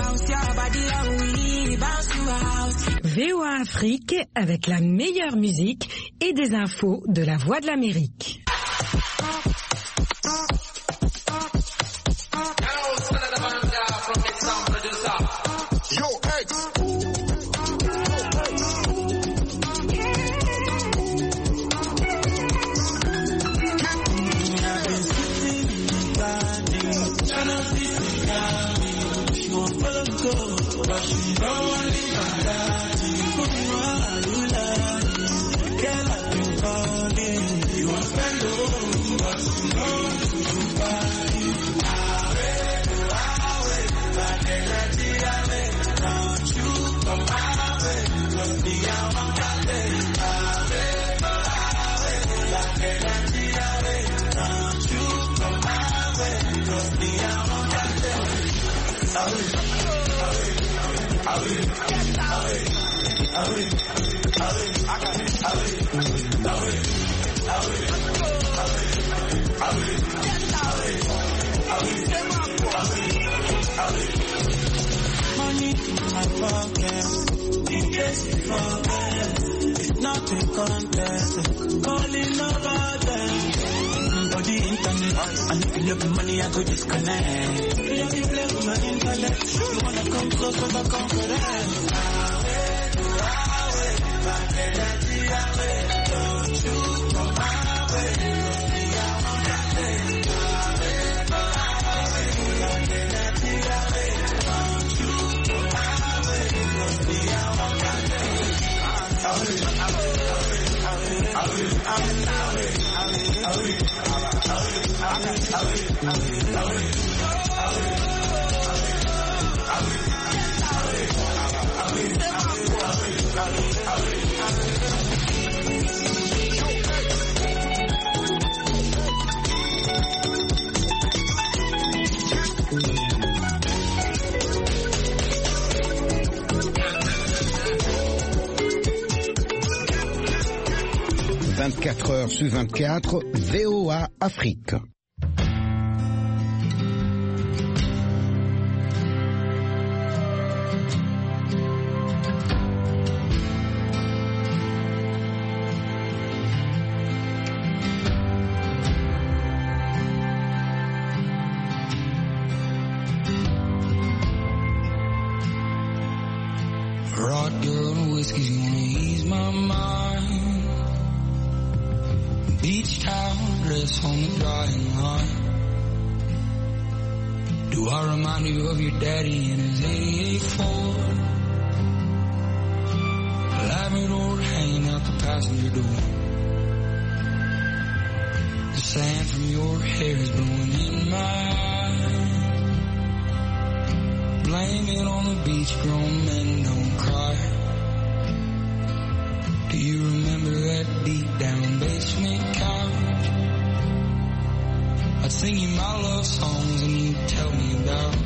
VOA Afrique avec la meilleure musique et des infos de la Voix de l'Amérique. Money in my pocket, in case you forget. It's not a contest, calling about them. For the internet, and if you love the money, I go disconnect. You have to play with my intellect. You wanna come close, but I come for that. Don't you come my way. Heures sur 24, VOA Afrique. Rock girl and whiskey's gonna ease my mind. Beach towel dress on the drying line. Do I remind you of your daddy and his 88 Ford? Labrador hanging out the passenger door. The sand from your hair is blowing in my eyes. Blame it on the beach, grown men don't cry. Do you remember that deep down basement couch? I'd sing you my love songs and you'd tell me about